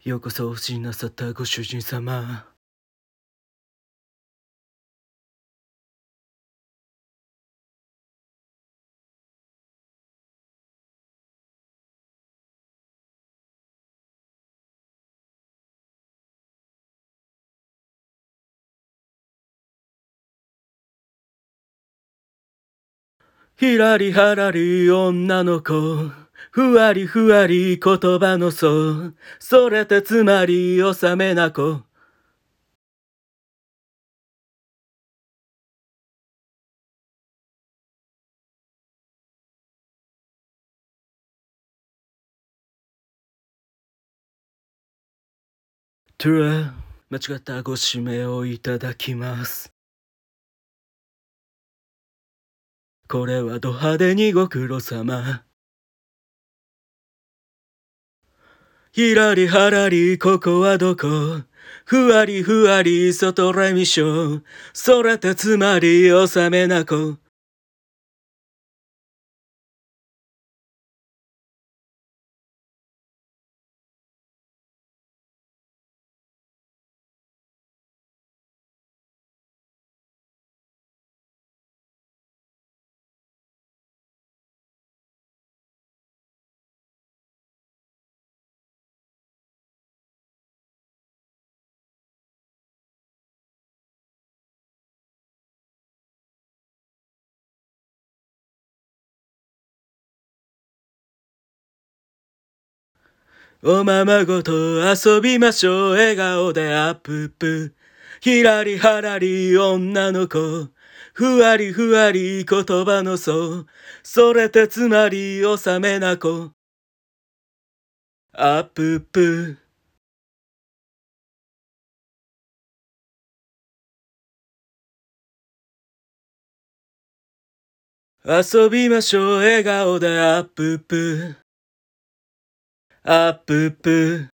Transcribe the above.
ようこそお越しなさったご主人様。ひらりはらり女の子、ふわりふわり言葉の層、それってつまり納めな子。トゥラ、間違ったご指名をいただきます。これはド派手にご苦労様。ひらりはらりここはどこ、ふわりふわり外レミショー、それってつまり納めな子。おままごと遊びましょう、笑顔でアッププ。ひらりはらり女の子、ふわりふわり言葉の層、それってつまり納めな子。アッププ。遊びましょう、笑顔でアッププ。アッププ。